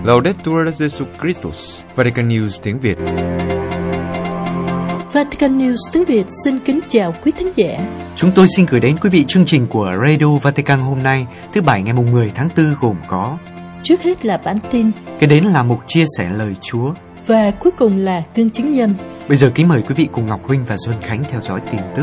Laudetur Jesus Christus, Vatican News tiếng Việt. Vatican News tiếng Việt xin kính chào quý thính giả. Chúng tôi xin gửi đến quý vị chương trình của Radio Vatican hôm nay, thứ Bảy ngày 10 tháng 4 gồm có: trước hết là bản tin, kế đến là mục chia sẻ lời Chúa, và cuối cùng là gương chứng nhân. Bây giờ kính mời quý vị cùng Ngọc Huynh và Xuân Khánh theo dõi tin tức.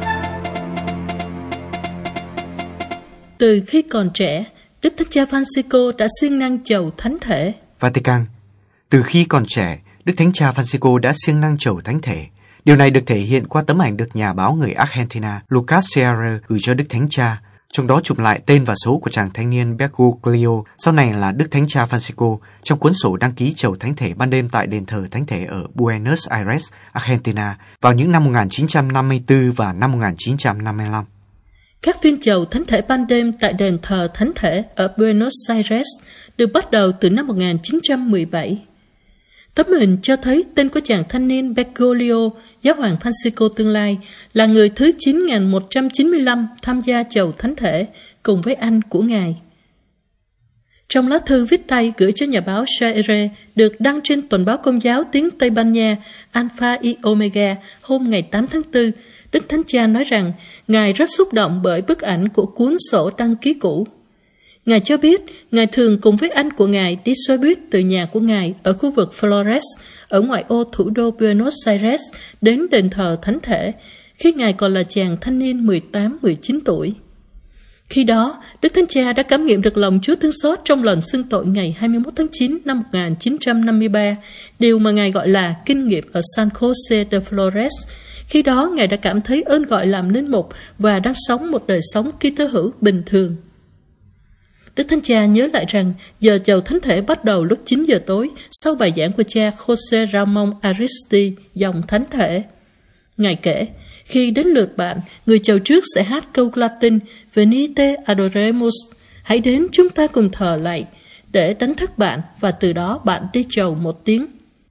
Từ khi còn trẻ, Đức Thánh Cha Francisco đã siêng năng chầu thánh thể. Vatican. Từ khi còn trẻ, Đức Thánh Cha Francisco đã siêng năng chầu thánh thể. Điều này được thể hiện qua tấm ảnh được nhà báo người Argentina Lucas Sierra gửi cho Đức Thánh Cha, trong đó chụp lại tên và số của chàng thanh niên Bergoglio, sau này là Đức Thánh Cha Francisco, trong cuốn sổ đăng ký chầu thánh thể ban đêm tại đền thờ thánh thể ở Buenos Aires, Argentina vào những năm 1954 và năm 1955. Các phiên chầu thánh thể ban đêm tại đền thờ thánh thể ở Buenos Aires được bắt đầu từ năm 1917. Tấm hình cho thấy tên của chàng thanh niên Bergoglio, giáo hoàng Francisco tương lai, là người thứ 9195 tham gia chầu thánh thể cùng với anh của ngài. Trong lá thư viết tay gửi cho nhà báo Sierra được đăng trên tuần báo Công giáo tiếng Tây Ban Nha Alpha y Omega hôm ngày 8 tháng 4, Đức Thánh Cha nói rằng ngài rất xúc động bởi bức ảnh của cuốn sổ đăng ký cũ. Ngài cho biết, ngài thường cùng với anh của ngài đi xe buýt từ nhà của ngài ở khu vực Flores, ở ngoại ô thủ đô Buenos Aires, đến đền thờ thánh thể, khi ngài còn là chàng thanh niên 18-19 tuổi. Khi đó, Đức Thánh Cha đã cảm nghiệm được lòng Chúa thương xót trong lần xưng tội ngày 21 tháng 9 năm 1953, điều mà ngài gọi là kinh nghiệm ở San Jose de Flores. Khi đó, ngài đã cảm thấy ơn gọi làm linh mục và đang sống một đời sống Kitô hữu bình thường. Đức Thánh Cha nhớ lại rằng giờ chầu thánh thể bắt đầu lúc 9 giờ tối sau bài giảng của cha Jose Ramon Aristi, dòng thánh thể. Ngài kể, khi đến lượt bạn, người chầu trước sẽ hát câu Latin Venite adoremus, hãy đến chúng ta cùng thờ lạy, để đánh thức bạn và từ đó bạn đi chầu một tiếng.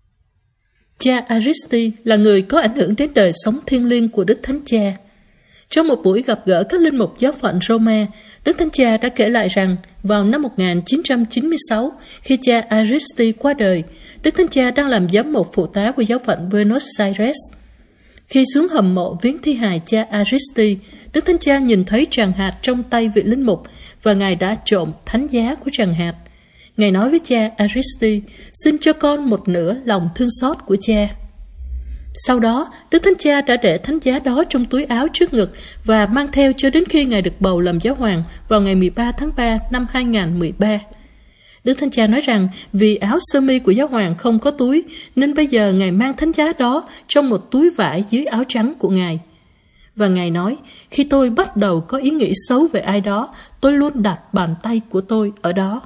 Cha Aristi là người có ảnh hưởng đến đời sống thiêng liêng của Đức Thánh Cha. Trong một buổi gặp gỡ các linh mục giáo phận Roma, Đức Thánh Cha đã kể lại rằng vào năm 1996, khi cha Aristi qua đời, Đức Thánh Cha đang làm giám mục phụ tá của giáo phận Buenos Aires. Khi xuống hầm mộ viếng thi hài cha Aristi, Đức Thánh Cha nhìn thấy tràng hạt trong tay vị linh mục và ngài đã trộm thánh giá của tràng hạt. Ngài nói với cha Aristi, xin cho con một nửa lòng thương xót của cha. Sau đó, Đức Thánh Cha đã để thánh giá đó trong túi áo trước ngực và mang theo cho đến khi ngài được bầu làm giáo hoàng vào ngày 13 tháng 3 năm 2013. Đức Thánh Cha nói rằng vì áo sơ mi của giáo hoàng không có túi, nên bây giờ ngài mang thánh giá đó trong một túi vải dưới áo trắng của ngài. Và ngài nói, khi tôi bắt đầu có ý nghĩ xấu về ai đó, tôi luôn đặt bàn tay của tôi ở đó.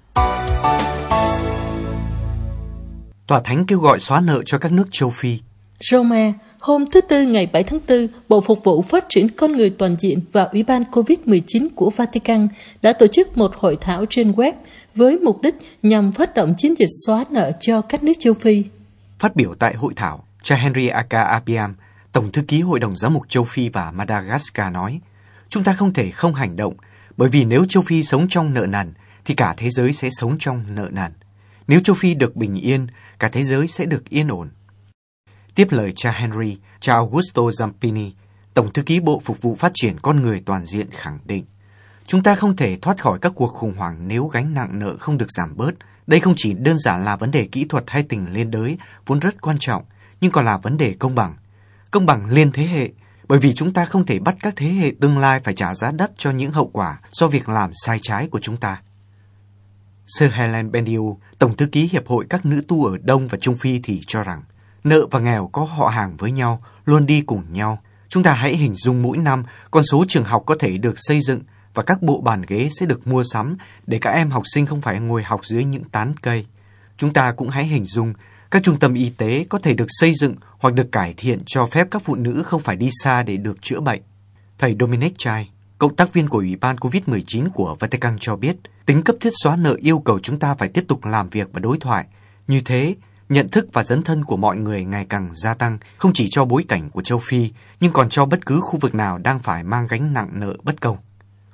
Tòa Thánh kêu gọi xóa nợ cho các nước châu Phi. Roma, hôm thứ Tư ngày 7 tháng 4, Bộ Phục vụ Phát triển Con người Toàn diện và Ủy ban COVID-19 của Vatican đã tổ chức một hội thảo trên web với mục đích nhằm phát động chiến dịch xóa nợ cho các nước châu Phi. Phát biểu tại hội thảo, cha Henry Aka Apiam, Tổng thư ký Hội đồng Giám mục châu Phi và Madagascar nói, chúng ta không thể không hành động, bởi vì nếu châu Phi sống trong nợ nần, thì cả thế giới sẽ sống trong nợ nần. Nếu châu Phi được bình yên, cả thế giới sẽ được yên ổn. Tiếp lời cha Henry, cha Augusto Zampini, Tổng thư ký Bộ Phục vụ Phát triển Con người Toàn diện khẳng định, chúng ta không thể thoát khỏi các cuộc khủng hoảng nếu gánh nặng nợ không được giảm bớt. Đây không chỉ đơn giản là vấn đề kỹ thuật hay tình liên đới, vốn rất quan trọng, nhưng còn là vấn đề công bằng liên thế hệ, bởi vì chúng ta không thể bắt các thế hệ tương lai phải trả giá đắt cho những hậu quả do việc làm sai trái của chúng ta. Sir Helen Bendiu, Tổng thư ký Hiệp hội các nữ tu ở Đông và Trung Phi thì cho rằng, nợ và nghèo có họ hàng với nhau, luôn đi cùng nhau. Chúng ta hãy hình dung mỗi năm, con số trường học có thể được xây dựng và các bộ bàn ghế sẽ được mua sắm để các em học sinh không phải ngồi học dưới những tán cây. Chúng ta cũng hãy hình dung các trung tâm y tế có thể được xây dựng hoặc được cải thiện cho phép các phụ nữ không phải đi xa để được chữa bệnh. Thầy Dominic Chai, cộng tác viên của Ủy ban COVID-19 của Vatican cho biết, tính cấp thiết xóa nợ yêu cầu chúng ta phải tiếp tục làm việc và đối thoại. Như thế, nhận thức và dấn thân của mọi người ngày càng gia tăng, không chỉ cho bối cảnh của châu Phi, nhưng còn cho bất cứ khu vực nào đang phải mang gánh nặng nợ bất công.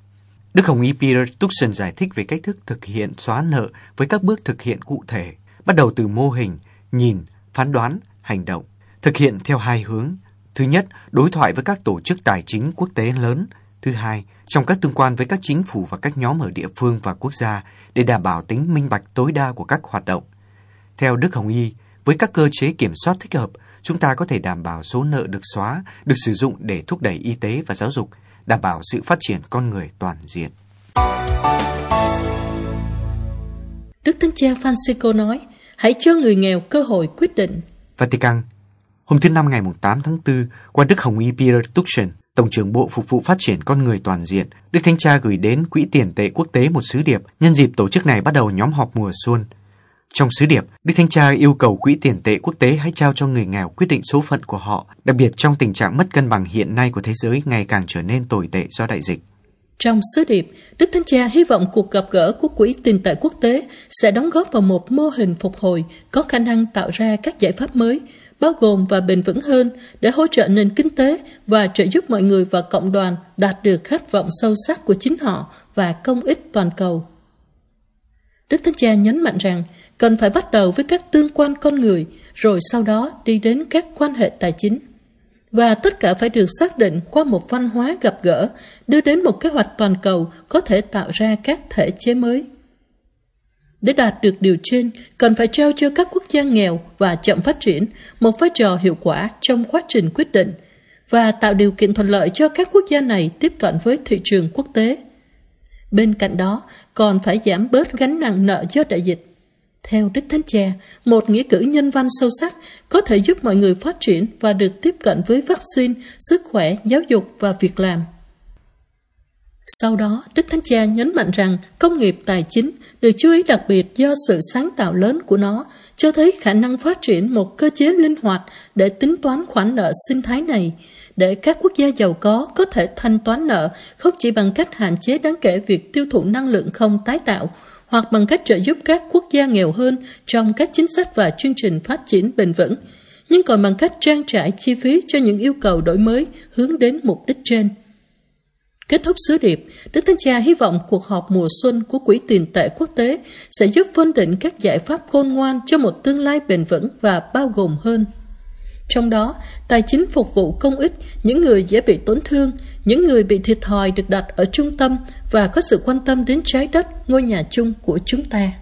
Đức Hồng Y Peter Turkson giải thích về cách thức thực hiện xóa nợ với các bước thực hiện cụ thể, bắt đầu từ mô hình, nhìn, phán đoán, hành động. Thực hiện theo hai hướng. Thứ nhất, đối thoại với các tổ chức tài chính quốc tế lớn. Thứ hai, trong các tương quan với các chính phủ và các nhóm ở địa phương và quốc gia để đảm bảo tính minh bạch tối đa của các hoạt động. Theo Đức Hồng Y, với các cơ chế kiểm soát thích hợp, chúng ta có thể đảm bảo số nợ được xóa, được sử dụng để thúc đẩy y tế và giáo dục, đảm bảo sự phát triển con người toàn diện. Đức Thánh Cha Francisco nói, hãy cho người nghèo cơ hội quyết định. Vatican. Hôm thứ Năm ngày 8 tháng 4, qua Đức Hồng Y Peter Turkson, Tổng trưởng Bộ Phục vụ Phát triển Con Người Toàn diện, Đức Thánh Cha gửi đến Quỹ tiền tệ quốc tế một sứ điệp nhân dịp tổ chức này bắt đầu nhóm họp mùa xuân. Trong sứ điệp, Đức Thánh Cha yêu cầu Quỹ tiền tệ quốc tế hãy trao cho người nghèo quyết định số phận của họ, đặc biệt trong tình trạng mất cân bằng hiện nay của thế giới ngày càng trở nên tồi tệ do đại dịch. Trong sứ điệp, Đức Thánh Cha hy vọng cuộc gặp gỡ của Quỹ tiền tệ quốc tế sẽ đóng góp vào một mô hình phục hồi có khả năng tạo ra các giải pháp mới, bao gồm và bền vững hơn để hỗ trợ nền kinh tế và trợ giúp mọi người và cộng đoàn đạt được khát vọng sâu sắc của chính họ và công ích toàn cầu. Đức Thánh Cha nhấn mạnh rằng cần phải bắt đầu với các tương quan con người, rồi sau đó đi đến các quan hệ tài chính. Và tất cả phải được xác định qua một văn hóa gặp gỡ, đưa đến một kế hoạch toàn cầu có thể tạo ra các thể chế mới. Để đạt được điều trên, cần phải trao cho các quốc gia nghèo và chậm phát triển một vai trò hiệu quả trong quá trình quyết định và tạo điều kiện thuận lợi cho các quốc gia này tiếp cận với thị trường quốc tế. Bên cạnh đó, còn phải giảm bớt gánh nặng nợ do đại dịch. Theo Đức Thánh Cha, một nghĩa cử nhân văn sâu sắc có thể giúp mọi người phát triển và được tiếp cận với vaccine, sức khỏe, giáo dục và việc làm. Sau đó, Đức Thánh Cha nhấn mạnh rằng công nghiệp tài chính được chú ý đặc biệt do sự sáng tạo lớn của nó, cho thấy khả năng phát triển một cơ chế linh hoạt để tính toán khoản nợ sinh thái này, để các quốc gia giàu có thể thanh toán nợ không chỉ bằng cách hạn chế đáng kể việc tiêu thụ năng lượng không tái tạo, hoặc bằng cách trợ giúp các quốc gia nghèo hơn trong các chính sách và chương trình phát triển bền vững, nhưng còn bằng cách trang trải chi phí cho những yêu cầu đổi mới hướng đến mục đích trên. Kết thúc sứ điệp, Đức Thánh Cha hy vọng cuộc họp mùa xuân của Quỹ tiền tệ quốc tế sẽ giúp phân định các giải pháp khôn ngoan cho một tương lai bền vững và bao gồm hơn. Trong đó, tài chính phục vụ công ích, những người dễ bị tổn thương, những người bị thiệt thòi được đặt ở trung tâm và có sự quan tâm đến trái đất, ngôi nhà chung của chúng ta.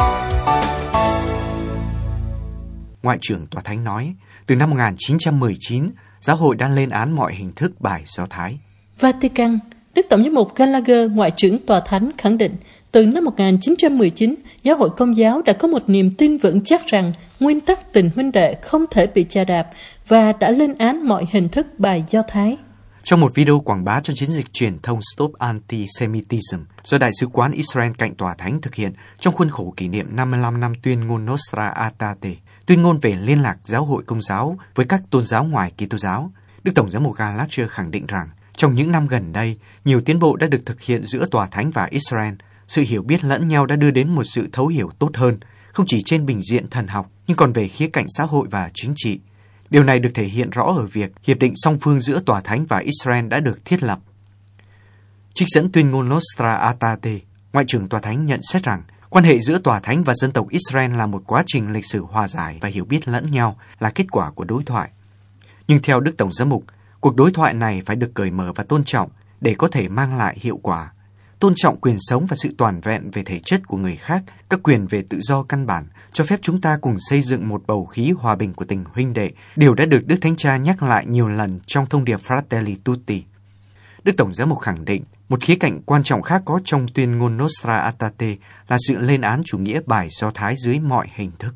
Ngoại trưởng Tòa Thánh nói, từ năm 1919, giáo hội đã lên án mọi hình thức bài Do Thái. Vatican. Đức Tổng giám mục Gallagher, Ngoại trưởng Tòa Thánh, khẳng định từ năm 1919, Giáo hội Công giáo đã có một niềm tin vững chắc rằng nguyên tắc tình huynh đệ không thể bị chà đạp và đã lên án mọi hình thức bài Do Thái. Trong một video quảng bá cho chiến dịch truyền thông Stop Antisemitism do Đại sứ quán Israel cạnh Tòa Thánh thực hiện trong khuôn khổ kỷ niệm 55 năm tuyên ngôn Nostra Aetate, tuyên ngôn về liên lạc giáo hội Công giáo với các tôn giáo ngoài Kitô giáo, Đức Tổng giám mục Gallagher khẳng định rằng trong những năm gần đây, nhiều tiến bộ đã được thực hiện giữa Tòa Thánh và Israel. Sự hiểu biết lẫn nhau đã đưa đến một sự thấu hiểu tốt hơn, không chỉ trên bình diện thần học, nhưng còn về khía cạnh xã hội và chính trị. Điều này được thể hiện rõ ở việc hiệp định song phương giữa Tòa Thánh và Israel đã được thiết lập. Trích dẫn tuyên ngôn Nostra Aetate, Ngoại trưởng Tòa Thánh nhận xét rằng quan hệ giữa Tòa Thánh và dân tộc Israel là một quá trình lịch sử hòa giải và hiểu biết lẫn nhau, là kết quả của đối thoại. Nhưng theo Đức Tổng giám mục, cuộc đối thoại này phải được cởi mở và tôn trọng để có thể mang lại hiệu quả. Tôn trọng quyền sống và sự toàn vẹn về thể chất của người khác, các quyền về tự do căn bản, cho phép chúng ta cùng xây dựng một bầu khí hòa bình của tình huynh đệ, điều đã được Đức Thánh Cha nhắc lại nhiều lần trong thông điệp Fratelli Tutti. Đức Tổng giám mục khẳng định, một khía cạnh quan trọng khác có trong tuyên ngôn Nostra Aetate là sự lên án chủ nghĩa bài Do Thái dưới mọi hình thức.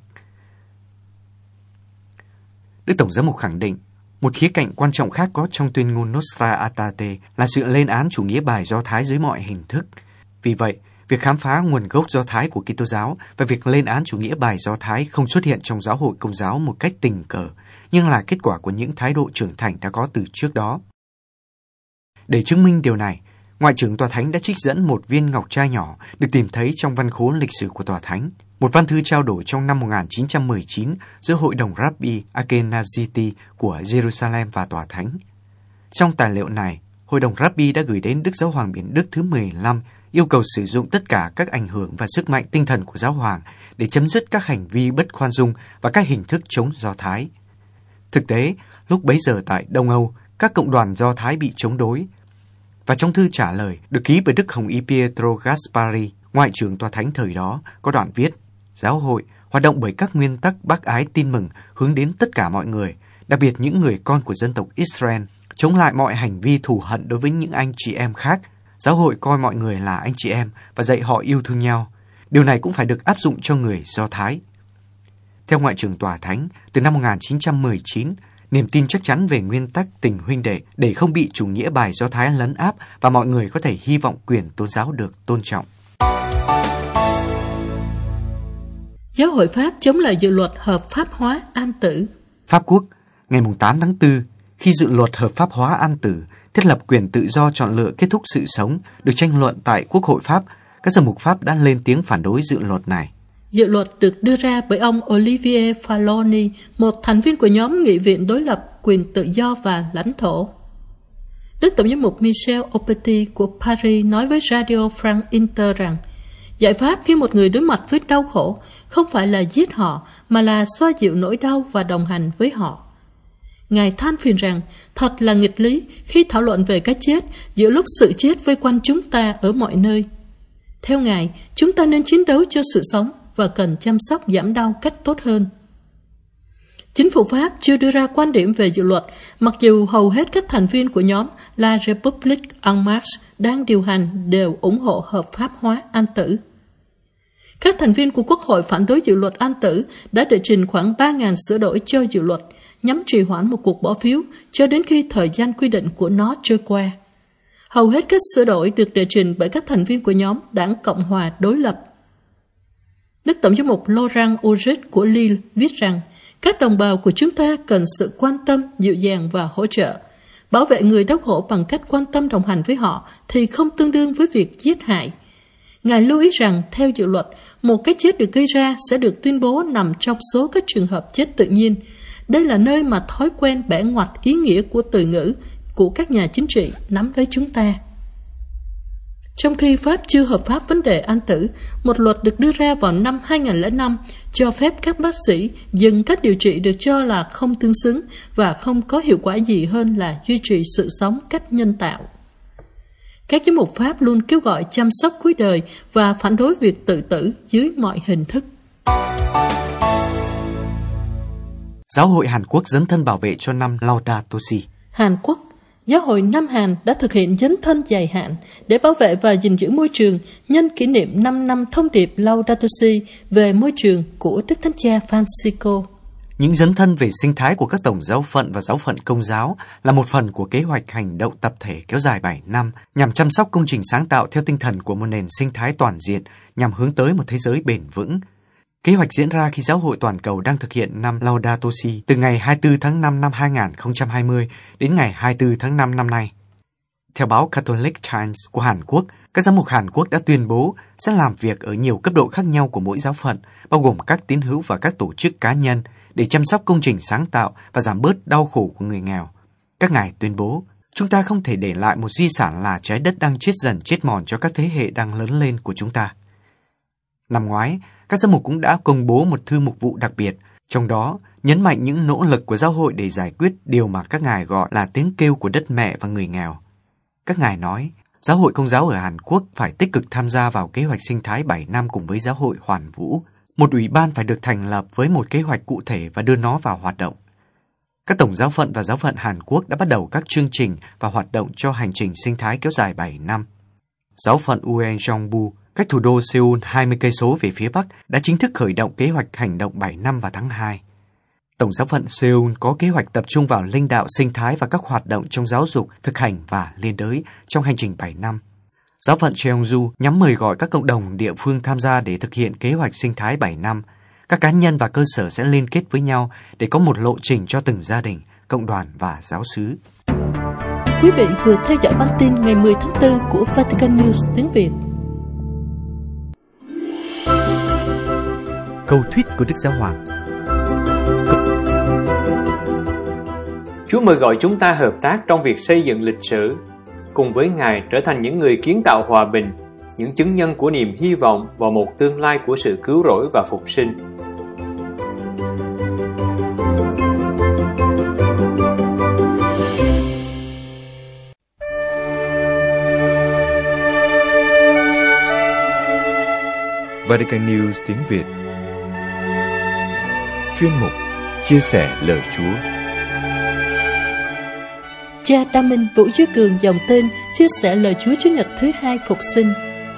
Đức Tổng giám mục khẳng định, một khía cạnh quan trọng khác có trong tuyên ngôn Nostra Aetate là sự lên án chủ nghĩa bài Do Thái dưới mọi hình thức. Vì vậy, việc khám phá nguồn gốc Do Thái của Kitô giáo và việc lên án chủ nghĩa bài Do Thái không xuất hiện trong giáo hội Công giáo một cách tình cờ, nhưng là kết quả của những thái độ trưởng thành đã có từ trước đó. Để chứng minh điều này, Ngoại trưởng Tòa Thánh đã trích dẫn một viên ngọc trai nhỏ được tìm thấy trong văn khố lịch sử của Tòa Thánh, một văn thư trao đổi trong năm 1919 giữa Hội đồng Rabbi Ashkenaziti của Jerusalem và Tòa Thánh. Trong tài liệu này, Hội đồng Rabbi đã gửi đến Đức Giáo hoàng Biển Đức thứ 15 yêu cầu sử dụng tất cả các ảnh hưởng và sức mạnh tinh thần của Giáo hoàng để chấm dứt các hành vi bất khoan dung và các hình thức chống Do Thái. Thực tế, lúc bấy giờ tại Đông Âu, các cộng đoàn Do Thái bị chống đối. Và trong thư trả lời được ký bởi Đức Hồng Y Pietro Gaspari, Ngoại trưởng Tòa Thánh thời đó, có đoạn viết: Giáo hội hoạt động bởi các nguyên tắc bác ái tin mừng hướng đến tất cả mọi người, đặc biệt những người con của dân tộc Israel, chống lại mọi hành vi thù hận đối với những anh chị em khác. Giáo hội coi mọi người là anh chị em và dạy họ yêu thương nhau. Điều này cũng phải được áp dụng cho người Do Thái. Theo Ngoại trưởng Tòa Thánh, từ năm 1919, niềm tin chắc chắn về nguyên tắc tình huynh đệ để không bị chủ nghĩa bài Do Thái lấn áp và mọi người có thể hy vọng quyền tôn giáo được tôn trọng. Giáo hội Pháp chống lại dự luật hợp pháp hóa an tử. Pháp Quốc, ngày 8 tháng 4, khi dự luật hợp pháp hóa an tử, thiết lập quyền tự do chọn lựa kết thúc sự sống, được tranh luận tại Quốc hội Pháp, các giám mục Pháp đã lên tiếng phản đối dự luật này. Dự luật được đưa ra bởi ông Olivier Faloni, một thành viên của nhóm nghị viện đối lập quyền tự do và lãnh thổ. Đức Tổng giám mục Michel Aupetit của Paris nói với Radio France Inter rằng giải pháp khi một người đối mặt với đau khổ không phải là giết họ, mà là xoa dịu nỗi đau và đồng hành với họ. Ngài than phiền rằng thật là nghịch lý khi thảo luận về cái chết giữa lúc sự chết vây quanh chúng ta ở mọi nơi. Theo Ngài, chúng ta nên chiến đấu cho sự sống và cần chăm sóc giảm đau cách tốt hơn. Chính phủ Pháp chưa đưa ra quan điểm về dự luật, mặc dù hầu hết các thành viên của nhóm La République En Marche đang điều hành đều ủng hộ hợp pháp hóa an tử. Các thành viên của Quốc hội phản đối dự luật an tử đã đệ trình khoảng 3.000 sửa đổi cho dự luật, nhằm trì hoãn một cuộc bỏ phiếu cho đến khi thời gian quy định của nó trôi qua. Hầu hết các sửa đổi được đệ trình bởi các thành viên của nhóm Đảng Cộng hòa đối lập. Đức Tổng giám mục Laurent Auget của Lille viết rằng các đồng bào của chúng ta cần sự quan tâm, dịu dàng và hỗ trợ. Bảo vệ người đau khổ bằng cách quan tâm đồng hành với họ thì không tương đương với việc giết hại. Ngài lưu ý rằng theo dự luật, một cái chết được gây ra sẽ được tuyên bố nằm trong số các trường hợp chết tự nhiên. Đây là nơi mà thói quen bẻ ngoặt ý nghĩa của từ ngữ của các nhà chính trị nắm lấy chúng ta. Trong khi Pháp chưa hợp pháp vấn đề an tử, một luật được đưa ra vào năm 2005 cho phép các bác sĩ dừng cách điều trị được cho là không tương xứng và không có hiệu quả gì hơn là duy trì sự sống cách nhân tạo. Các giám mục Pháp luôn kêu gọi chăm sóc cuối đời và phản đối việc tự tử dưới mọi hình thức. Giáo hội Hàn Quốc dấn thân bảo vệ cho năm Laudato Si. Hàn Quốc, Giáo hội Nam Hàn đã thực hiện dấn thân dài hạn để bảo vệ và gìn giữ môi trường nhân kỷ niệm 5 năm thông điệp Laudato Si về môi trường của Đức Thánh Cha Francisco. Những dấn thân về sinh thái của các tổng giáo phận và giáo phận Công giáo là một phần của kế hoạch hành động tập thể kéo dài 7 năm nhằm chăm sóc công trình sáng tạo theo tinh thần của một nền sinh thái toàn diện nhằm hướng tới một thế giới bền vững. Kế hoạch diễn ra khi Giáo hội Toàn cầu đang thực hiện năm Laudato Si từ ngày 24 tháng 5 năm 2020 đến ngày 24 tháng 5 năm nay. Theo báo Catholic Times của Hàn Quốc, các giám mục Hàn Quốc đã tuyên bố sẽ làm việc ở nhiều cấp độ khác nhau của mỗi giáo phận, bao gồm các tín hữu và các tổ chức cá nhân, để chăm sóc công trình sáng tạo và giảm bớt đau khổ của người nghèo. Các ngài tuyên bố, chúng ta không thể để lại một di sản là trái đất đang chết dần chết mòn cho các thế hệ đang lớn lên của chúng ta. Năm ngoái, các giám mục cũng đã công bố một thư mục vụ đặc biệt, trong đó nhấn mạnh những nỗ lực của giáo hội để giải quyết điều mà các ngài gọi là tiếng kêu của đất mẹ và người nghèo. Các ngài nói, Giáo hội Công giáo ở Hàn Quốc phải tích cực tham gia vào kế hoạch sinh thái 7 năm cùng với Giáo hội Hoàn Vũ. Một ủy ban phải được thành lập với một kế hoạch cụ thể và đưa nó vào hoạt động. Các tổng giáo phận và giáo phận Hàn Quốc đã bắt đầu các chương trình và hoạt động cho hành trình sinh thái kéo dài 7 năm. Giáo phận Uejeongbu, cách thủ đô Seoul 20 cây số về phía bắc, đã chính thức khởi động kế hoạch hành động 7 năm vào tháng 2. Tổng giáo phận Seoul có kế hoạch tập trung vào linh đạo sinh thái và các hoạt động trong giáo dục, thực hành và liên đới trong hành trình 7 năm. Giáo phận Cheongju nhắm mời gọi các cộng đồng địa phương tham gia để thực hiện kế hoạch sinh thái 7 năm. Các cá nhân và cơ sở sẽ liên kết với nhau để có một lộ trình cho từng gia đình, cộng đoàn và giáo xứ. Quý vị vừa theo dõi bản tin ngày 10 tháng 4 của Vatican News tiếng Việt. Câu thuyết của Đức Giáo Hoàng. Chúa mời gọi chúng ta hợp tác trong việc xây dựng lịch sử. cùng với Ngài trở thành những người kiến tạo hòa bình, những chứng nhân của niềm hy vọng vào một tương lai của sự cứu rỗi và phục sinh. Vatican News tiếng Việt. Chuyên mục Chia sẻ lời Chúa. Cha Đa Minh Vũ Duy Cường dòng tên chia sẻ lời Chúa Chủ nhật thứ 2 phục sinh.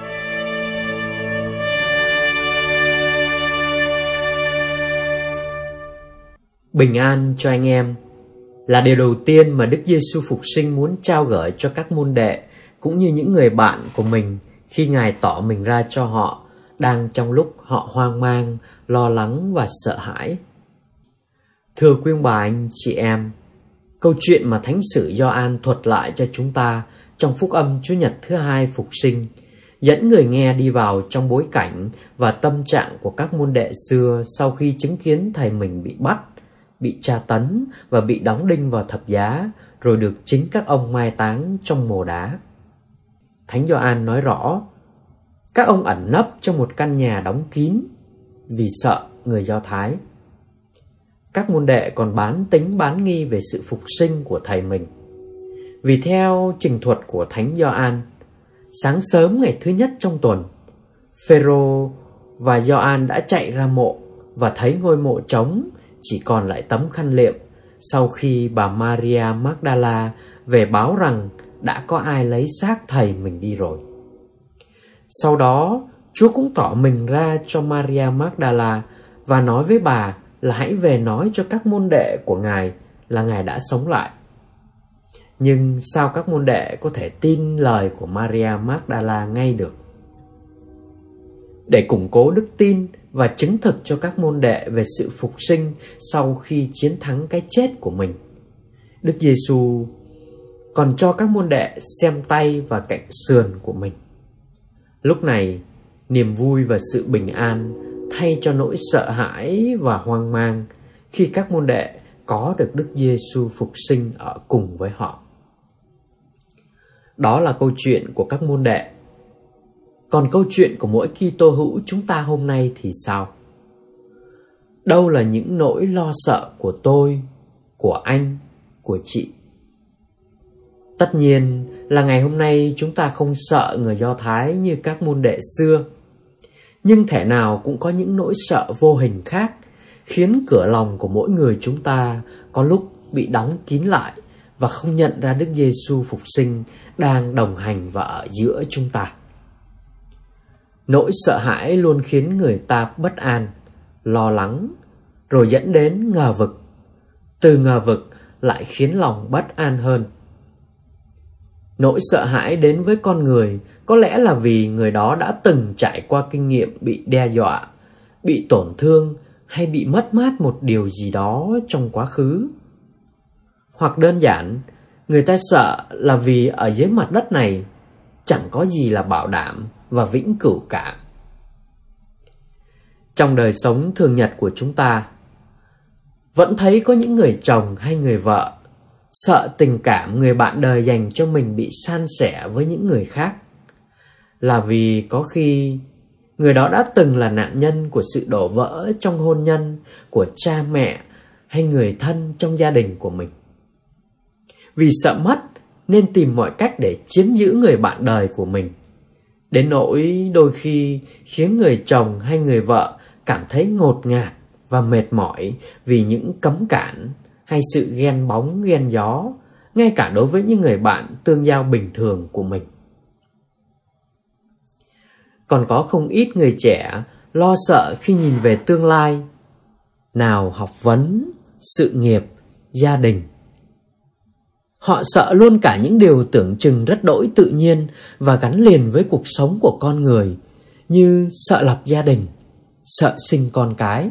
Bình an cho anh em là điều đầu tiên mà Đức Giêsu phục sinh muốn trao gửi cho các môn đệ cũng như những người bạn của mình khi Ngài tỏ mình ra cho họ đang trong lúc họ hoang mang, lo lắng và sợ hãi. Thưa quý ông bà anh chị em, câu chuyện mà Thánh sử Gioan thuật lại cho chúng ta trong phúc âm Chúa nhật thứ 2 phục sinh dẫn người nghe đi vào trong bối cảnh và tâm trạng của các môn đệ xưa sau khi chứng kiến thầy mình bị bắt, bị tra tấn và bị đóng đinh vào thập giá, rồi được chính các ông mai táng trong mồ đá. Thánh Gioan nói rõ, các ông ẩn nấp trong một căn nhà đóng kín vì sợ người Do Thái. Các môn đệ còn bán tính bán nghi về sự phục sinh của thầy mình. Vì theo trình thuật của Thánh Gioan, sáng sớm ngày thứ nhất trong tuần, Phêrô và Gioan đã chạy ra mộ và thấy ngôi mộ trống, chỉ còn lại tấm khăn liệm sau khi bà Maria Magdala về báo rằng đã có ai lấy xác thầy mình đi rồi. Sau đó, Chúa cũng tỏ mình ra cho Maria Magdala và nói với bà là hãy về nói cho các môn đệ của Ngài là Ngài đã sống lại. Nhưng sao các môn đệ có thể tin lời của Maria Magdala ngay được? Để củng cố đức tin và chứng thực cho các môn đệ về sự phục sinh sau khi chiến thắng cái chết của mình, Đức Giêsu còn cho các môn đệ xem tay và cạnh sườn của mình. Lúc này, niềm vui và sự bình an thay cho nỗi sợ hãi và hoang mang khi các môn đệ có được Đức Giêsu phục sinh ở cùng với họ. Đó là câu chuyện của các môn đệ. Còn câu chuyện của mỗi Kitô hữu chúng ta hôm nay thì sao? Đâu là những nỗi lo sợ của tôi, của anh, của chị? Tất nhiên là ngày hôm nay chúng ta không sợ người Do Thái như các môn đệ xưa. Nhưng thể nào cũng có những nỗi sợ vô hình khác khiến cửa lòng của mỗi người chúng ta có lúc bị đóng kín lại và không nhận ra Đức Giêsu phục sinh đang đồng hành và ở giữa chúng ta. Nỗi sợ hãi luôn khiến người ta bất an, lo lắng, rồi dẫn đến ngờ vực. Từ ngờ vực lại khiến lòng bất an hơn. Nỗi sợ hãi đến với con người có lẽ là vì người đó đã từng trải qua kinh nghiệm bị đe dọa, bị tổn thương hay bị mất mát một điều gì đó trong quá khứ. Hoặc đơn giản, người ta sợ là vì ở dưới mặt đất này chẳng có gì là bảo đảm và vĩnh cửu cả. Trong đời sống thường nhật của chúng ta, vẫn thấy có những người chồng hay người vợ sợ tình cảm người bạn đời dành cho mình bị san sẻ với những người khác, là vì có khi người đó đã từng là nạn nhân của sự đổ vỡ trong hôn nhân của cha mẹ hay người thân trong gia đình của mình. Vì sợ mất nên tìm mọi cách để chiếm giữ người bạn đời của mình, đến nỗi đôi khi khiến người chồng hay người vợ cảm thấy ngột ngạt và mệt mỏi vì những cấm cản hay sự ghen bóng ghen gió, ngay cả đối với những người bạn tương giao bình thường của mình. Còn có không ít người trẻ lo sợ khi nhìn về tương lai, nào học vấn, sự nghiệp, gia đình. Họ sợ luôn cả những điều tưởng chừng rất đỗi tự nhiên và gắn liền với cuộc sống của con người, như sợ lập gia đình, sợ sinh con cái.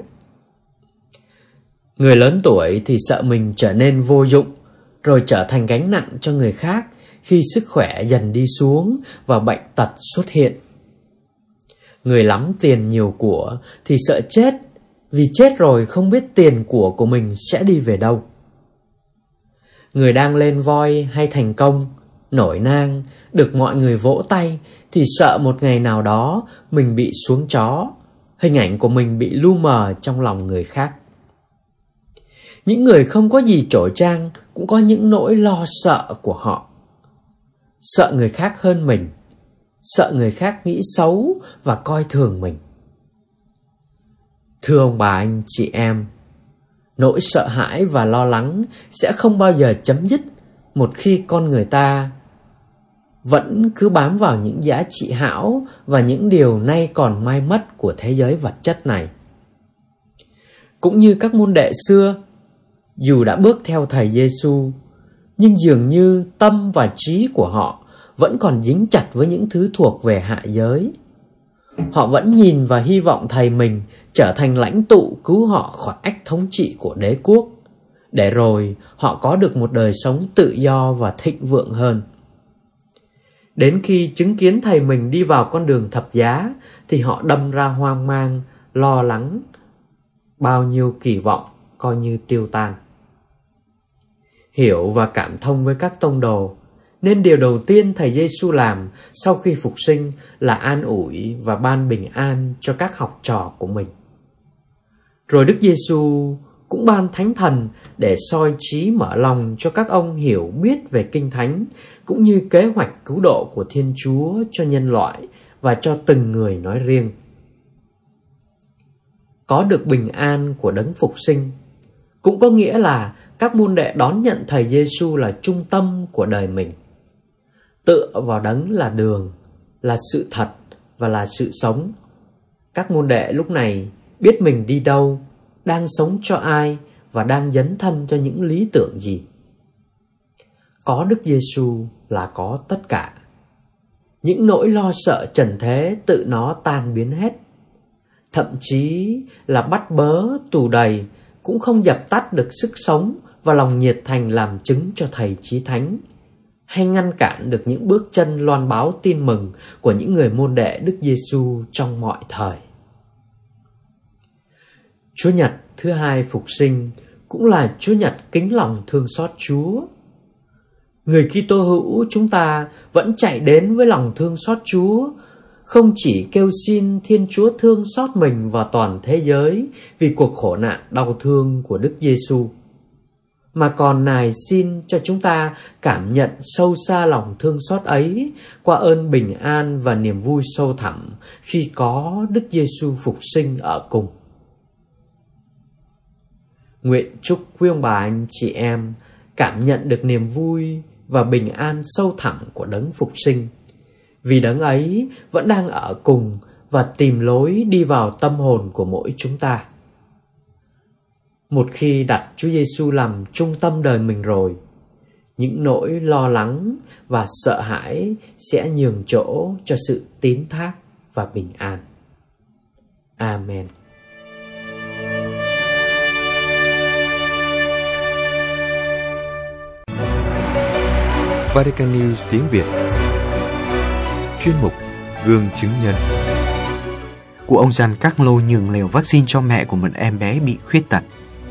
Người lớn tuổi thì sợ mình trở nên vô dụng, rồi trở thành gánh nặng cho người khác khi sức khỏe dần đi xuống và bệnh tật xuất hiện. Người lắm tiền nhiều của thì sợ chết, vì chết rồi không biết tiền của mình sẽ đi về đâu. Người đang lên voi hay thành công nổi nang, được mọi người vỗ tay, thì sợ một ngày nào đó mình bị xuống chó, hình ảnh của mình bị lu mờ trong lòng người khác. Những người không có gì chổi chang cũng có những nỗi lo sợ của họ. Sợ người khác hơn mình, sợ người khác nghĩ xấu và coi thường mình. Thưa ông bà anh chị em, nỗi sợ hãi và lo lắng sẽ không bao giờ chấm dứt một khi con người ta vẫn cứ bám vào những giá trị hão và những điều nay còn mai mất của thế giới vật chất này. Cũng như các môn đệ xưa, dù đã bước theo thầy Giêsu, nhưng dường như tâm và trí của họ vẫn còn dính chặt với những thứ thuộc về hạ giới. Họ vẫn nhìn và hy vọng thầy mình trở thành lãnh tụ cứu họ khỏi ách thống trị của đế quốc, để rồi họ có được một đời sống tự do và thịnh vượng hơn. Đến khi chứng kiến thầy mình đi vào con đường thập giá thì họ đâm ra hoang mang, lo lắng, bao nhiêu kỳ vọng coi như tiêu tan. Hiểu và cảm thông với các tông đồ, nên điều đầu tiên thầy Giêsu làm sau khi phục sinh là an ủi và ban bình an cho các học trò của mình. Rồi Đức Giêsu cũng ban Thánh Thần để soi trí mở lòng cho các ông hiểu biết về Kinh Thánh, cũng như kế hoạch cứu độ của Thiên Chúa cho nhân loại và cho từng người nói riêng. Có được bình an của Đấng Phục Sinh cũng có nghĩa là các môn đệ đón nhận thầy Giêsu là trung tâm của đời mình. Tựa vào Đấng là đường, là sự thật và là sự sống. Các môn đệ lúc này biết mình đi đâu, đang sống cho ai và đang dấn thân cho những lý tưởng gì. Có Đức Giêsu là có tất cả. Những nỗi lo sợ trần thế tự nó tan biến hết. Thậm chí là bắt bớ, tù đầy cũng không dập tắt được sức sống và lòng nhiệt thành làm chứng cho thầy Chí Thánh, hay ngăn cản được những bước chân loan báo tin mừng của những người môn đệ Đức Giêsu trong mọi thời. Chúa Nhật thứ hai Phục Sinh cũng là Chúa Nhật kính lòng thương xót Chúa. Người Kitô hữu chúng ta vẫn chạy đến với lòng thương xót Chúa, không chỉ kêu xin Thiên Chúa thương xót mình và toàn thế giới vì cuộc khổ nạn đau thương của Đức Giêsu, mà còn nài xin cho chúng ta cảm nhận sâu xa lòng thương xót ấy qua ơn bình an và niềm vui sâu thẳm khi có Đức Giêsu Phục Sinh ở cùng. Nguyện chúc quý ông bà anh chị em cảm nhận được niềm vui và bình an sâu thẳm của Đấng Phục Sinh, vì Đấng ấy vẫn đang ở cùng và tìm lối đi vào tâm hồn của mỗi chúng ta. Một khi đặt Chúa Giêsu làm trung tâm đời mình rồi, những nỗi lo lắng và sợ hãi sẽ nhường chỗ cho sự tín thác và bình an. Amen. Vatican News tiếng Việt. Chuyên mục Gương chứng nhân. Của ông Giancarlo nhường liều vaccine cho mẹ của một em bé bị khuyết tật.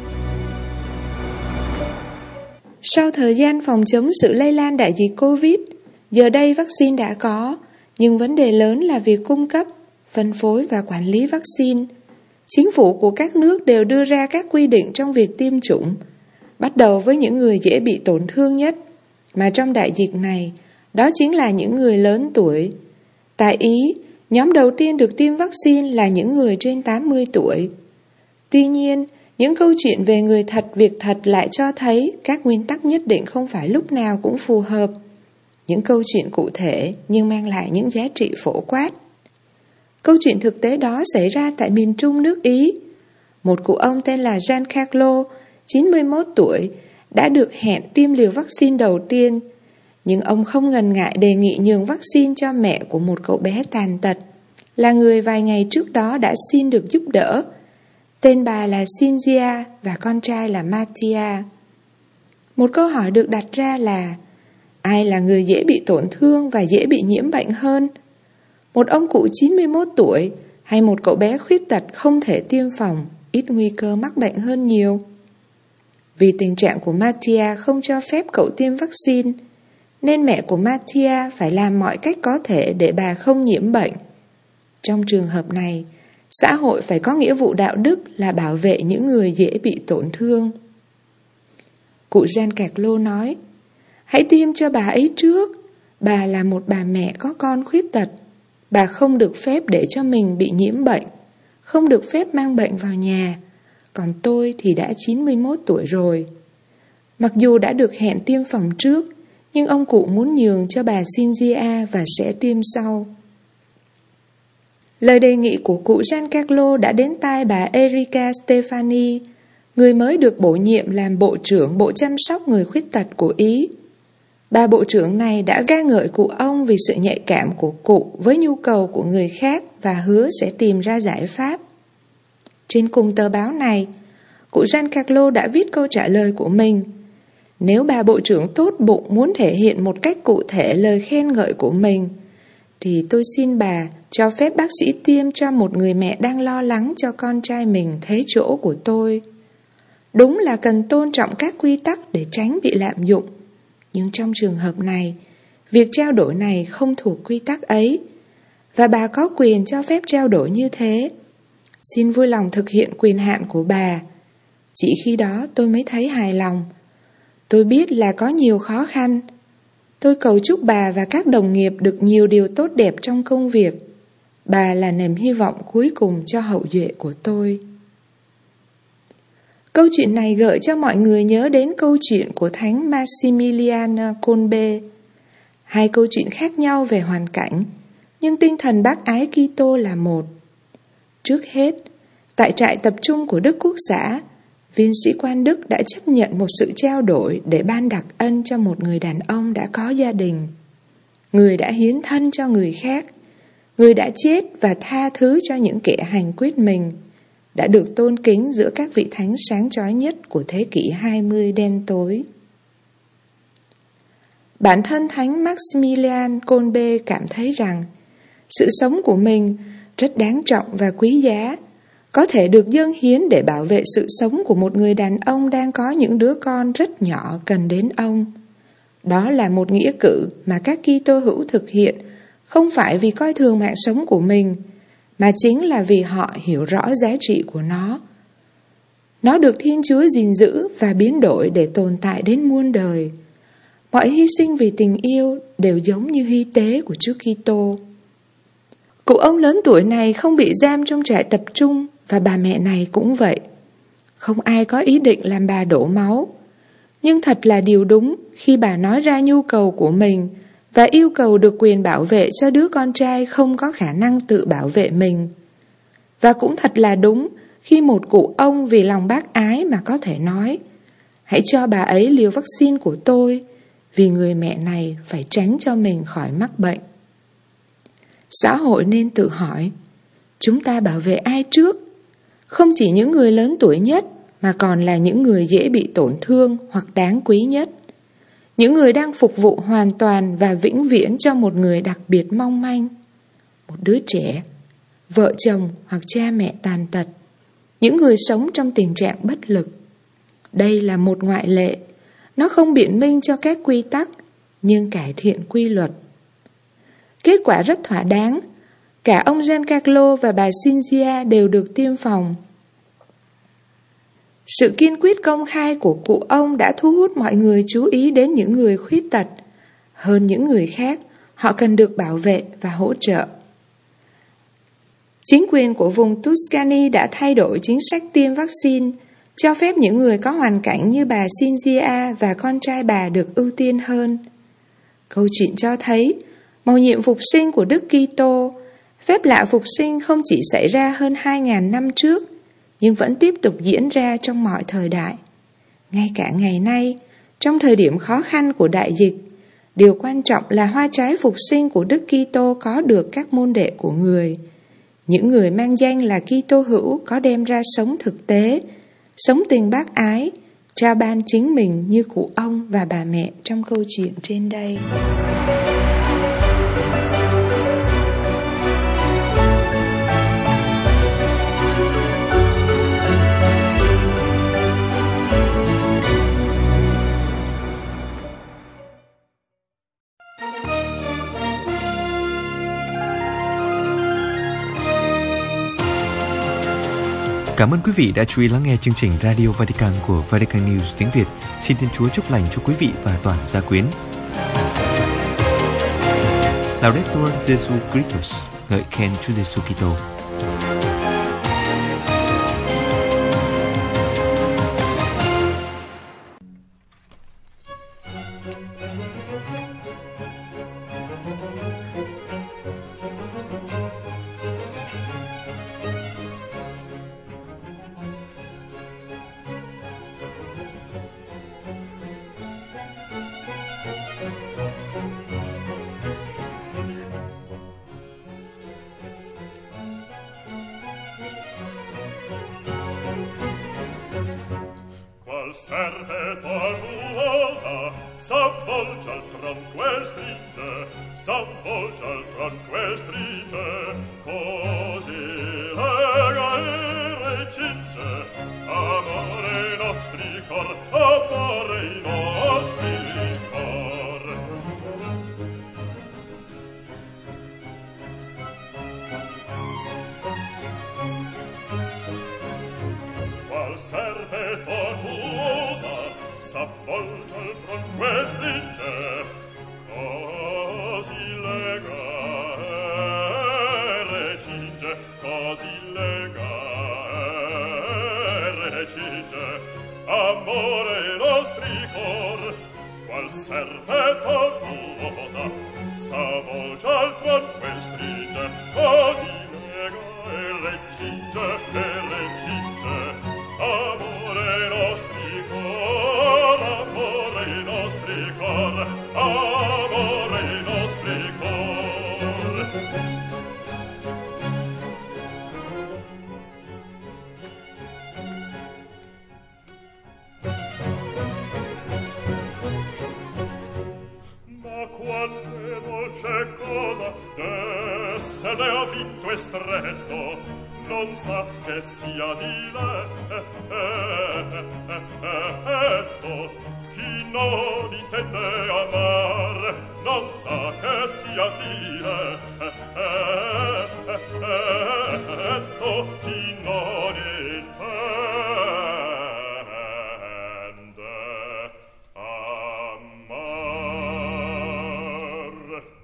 Sau thời gian phòng chống sự lây lan đại dịch Covid, giờ đây vaccine đã có, nhưng vấn đề lớn là việc cung cấp, phân phối và quản lý vaccine. Chính phủ của các nước đều đưa ra các quy định trong việc tiêm chủng, bắt đầu với những người dễ bị tổn thương nhất, mà trong đại dịch này, đó chính là những người lớn tuổi. Tại Ý, nhóm đầu tiên được tiêm vaccine là những người trên 80 tuổi. Tuy nhiên, những câu chuyện về người thật, việc thật lại cho thấy các nguyên tắc nhất định không phải lúc nào cũng phù hợp. Những câu chuyện cụ thể nhưng mang lại những giá trị phổ quát. Câu chuyện thực tế đó xảy ra tại miền Trung nước Ý. Một cụ ông tên là Giancarlo, 91 tuổi, đã được hẹn tiêm liều vaccine đầu tiên, nhưng ông không ngần ngại đề nghị nhường vaccine cho mẹ của một cậu bé tàn tật, là người vài ngày trước đó đã xin được giúp đỡ. Tên bà là Cynthia và con trai là Mattia. Một câu hỏi được đặt ra là: ai là người dễ bị tổn thương và dễ bị nhiễm bệnh hơn? Một ông cụ 91 tuổi hay một cậu bé khuyết tật không thể tiêm phòng, ít nguy cơ mắc bệnh hơn nhiều? Vì tình trạng của Mattia không cho phép cậu tiêm vaccine, nên mẹ của Mattia phải làm mọi cách có thể để bà không nhiễm bệnh. Trong trường hợp này, xã hội phải có nghĩa vụ đạo đức là bảo vệ những người dễ bị tổn thương. Cụ Giancarlo nói, hãy tiêm cho bà ấy trước. Bà là một bà mẹ có con khuyết tật. Bà không được phép để cho mình bị nhiễm bệnh, không được phép mang bệnh vào nhà. Còn tôi thì đã 91 tuổi rồi. Mặc dù đã được hẹn tiêm phòng trước, nhưng ông cụ muốn nhường cho bà Cynthia và sẽ tiêm sau. Lời đề nghị của cụ Giancarlo đã đến tai bà Erika Stefani, người mới được bổ nhiệm làm bộ trưởng bộ chăm sóc người khuyết tật của Ý. Bà bộ trưởng này đã ca ngợi cụ ông vì sự nhạy cảm của cụ với nhu cầu của người khác và hứa sẽ tìm ra giải pháp. Trên cùng tờ báo này, cụ Giancarlo đã viết câu trả lời của mình. Nếu bà bộ trưởng tốt bụng muốn thể hiện một cách cụ thể lời khen ngợi của mình, thì tôi xin bà cho phép bác sĩ tiêm cho một người mẹ đang lo lắng cho con trai mình thế chỗ của tôi. Đúng là cần tôn trọng các quy tắc để tránh bị lạm dụng. Nhưng trong trường hợp này, việc trao đổi này không thuộc quy tắc ấy, và bà có quyền cho phép trao đổi như thế. Xin vui lòng thực hiện quyền hạn của bà. Chỉ khi đó tôi mới thấy hài lòng. Tôi biết là có nhiều khó khăn. Tôi cầu chúc bà và các đồng nghiệp được nhiều điều tốt đẹp trong công việc. Bà là niềm hy vọng cuối cùng cho hậu duệ của tôi. Câu chuyện này gợi cho mọi người nhớ đến câu chuyện của Thánh Maximilian Kolbe. Hai câu chuyện khác nhau về hoàn cảnh, nhưng tinh thần bác ái Kitô là một. Trước hết, tại trại tập trung của Đức Quốc xã, viên sĩ quan Đức đã chấp nhận một sự trao đổi để ban đặc ân cho một người đàn ông đã có gia đình. Người đã hiến thân cho người khác, người đã chết và tha thứ cho những kẻ hành quyết mình, đã được tôn kính giữa các vị thánh sáng chói nhất của thế kỷ 20 đen tối. Bản thân Thánh Maximilian Kolbe cảm thấy rằng sự sống của mình rất đáng trọng và quý giá, có thể được dâng hiến để bảo vệ sự sống của một người đàn ông đang có những đứa con rất nhỏ cần đến ông. Đó là một nghĩa cử mà các Kitô hữu thực hiện không phải vì coi thường mạng sống của mình, mà chính là vì họ hiểu rõ giá trị của nó. Nó được Thiên Chúa gìn giữ và biến đổi để tồn tại đến muôn đời. Mọi hy sinh vì tình yêu đều giống như hy tế của Chúa Kitô. Cụ ông lớn tuổi này không bị giam trong trại tập trung, và bà mẹ này cũng vậy. Không ai có ý định làm bà đổ máu. Nhưng thật là điều đúng khi bà nói ra nhu cầu của mình và yêu cầu được quyền bảo vệ cho đứa con trai không có khả năng tự bảo vệ mình. Và cũng thật là đúng khi một cụ ông vì lòng bác ái mà có thể nói: hãy cho bà ấy liều vaccine của tôi, vì người mẹ này phải tránh cho mình khỏi mắc bệnh. Xã hội nên tự hỏi, chúng ta bảo vệ ai trước? Không chỉ những người lớn tuổi nhất, mà còn là những người dễ bị tổn thương hoặc đáng quý nhất. Những người đang phục vụ hoàn toàn và vĩnh viễn cho một người đặc biệt mong manh. Một đứa trẻ, vợ chồng hoặc cha mẹ tàn tật. Những người sống trong tình trạng bất lực. Đây là một ngoại lệ. Nó không biện minh cho các quy tắc, nhưng cải thiện quy luật. Kết quả rất thỏa đáng. Cả ông Giancarlo và bà Cynthia đều được tiêm phòng. Sự kiên quyết công khai của cụ ông đã thu hút mọi người chú ý đến những người khuyết tật. Hơn những người khác, họ cần được bảo vệ và hỗ trợ. Chính quyền của vùng Tuscany đã thay đổi chính sách tiêm vaccine, cho phép những người có hoàn cảnh như bà Cynthia và con trai bà được ưu tiên hơn. Câu chuyện cho thấy mầu nhiệm phục sinh của Đức Kitô. Phép lạ phục sinh không chỉ xảy ra hơn 2.000 năm trước, nhưng vẫn tiếp tục diễn ra trong mọi thời đại. Ngay cả ngày nay, trong thời điểm khó khăn của đại dịch, điều quan trọng là hoa trái phục sinh của Đức Kitô có được các môn đệ của người. Những người mang danh là Kitô hữu có đem ra sống thực tế, sống tình bác ái, trao ban chính mình như cụ ông và bà mẹ trong câu chuyện trên đây. Cảm ơn quý vị đã chú ý lắng nghe chương trình Radio Vatican của Vatican News tiếng Việt. Xin Thiên Chúa chúc lành cho quý vị và toàn gia quyến. Laudetur Jesu Christus, ngợi khen Chúa Giêsu Kitô. Serpe tortuosa s'avvolge al tronco e stringe, s'avvolge al tronco e stringe, così lega e recinge, amore nostri cor, amore nostri cor. Qual serpe tortuosa s'avvolge al tronco e stringe, così lega e recinge, così lega e recinge, amore nostri cor. Qual serpe tortuosa s'avvolge al tronco e stringe, così lega e recinge, amore nostri cor, amore nostri cor, amore nostri cor. Ma quante dolce cosa d'essere avvinto e stretto, non sa che sia diletto. Chi non intende amar, non sa che sia diletto. Chi non intende amar.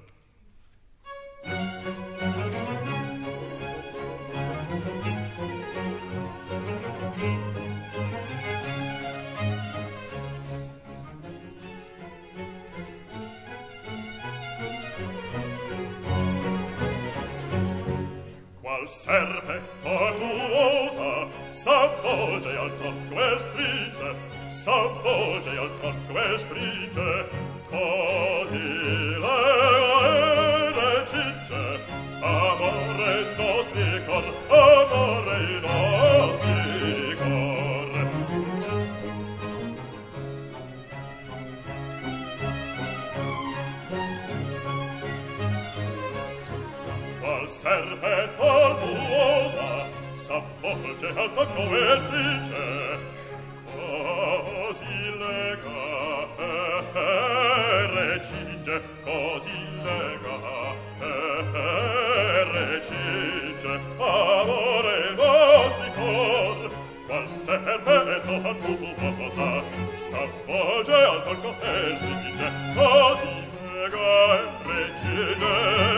Qual serpe tortuosa s'avvolge al tronco e stringe, s'avvolge al tronco e stringe, così lega e recinge, amore nostri cor, amore nostri cor. Qual serpe tortuosa s'avvolge al tronco e stringe, così lega e recinge, così lega e recinge, amore nostri cor. Qual serpe tortuosa s'avvolge al tronco e stringe, così lega e recinge,